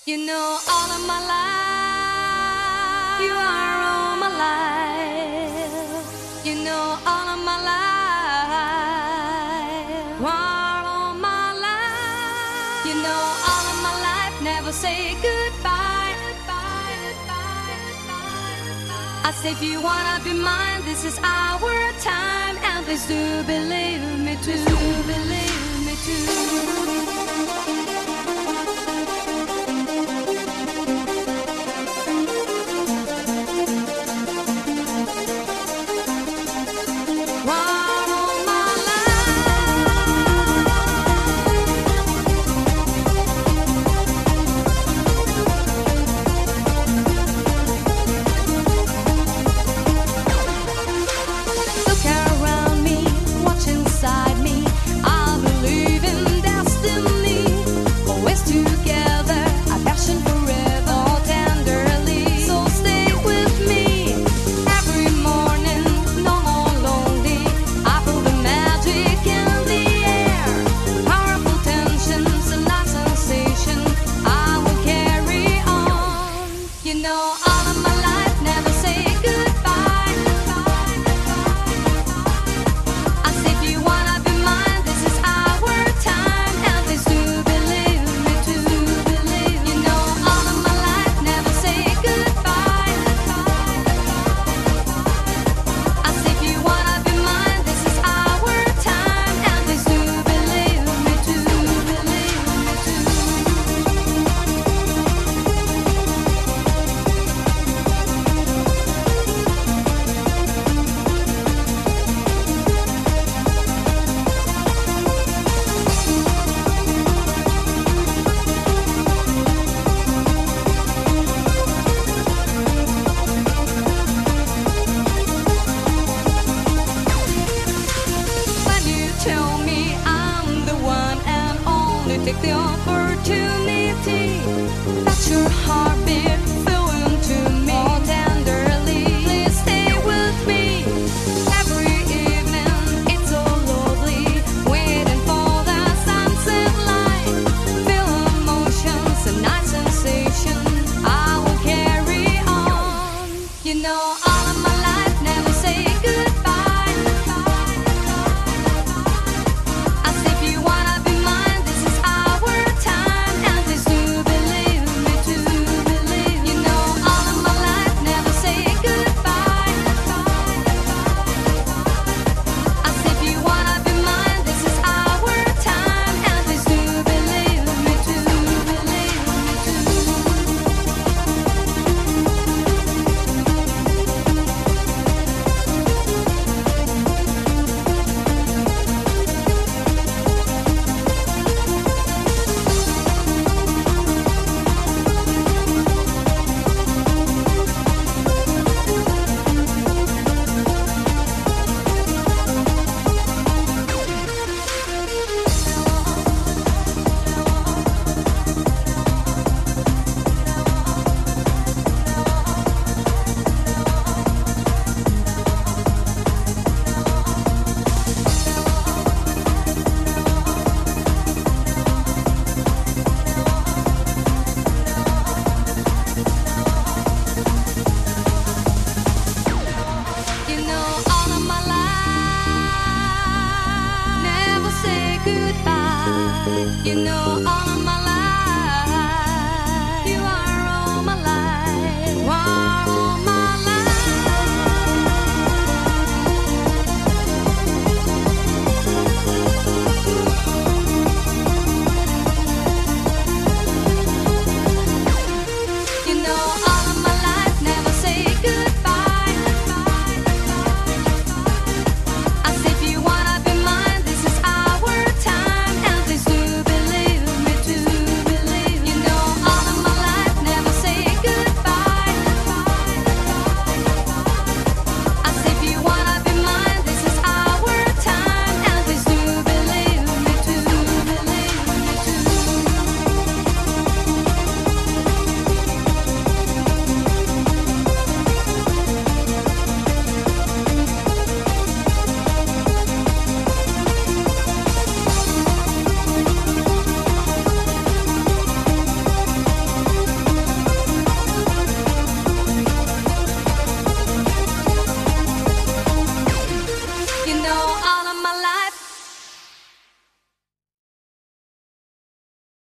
You know all of my life, you are all my life. You know all of my life, you are all my life. You know all of my life, never say goodbye. I say if you wanna be mine, this is our time, and please do believe me too, believe me too. Take the opportunity that your heart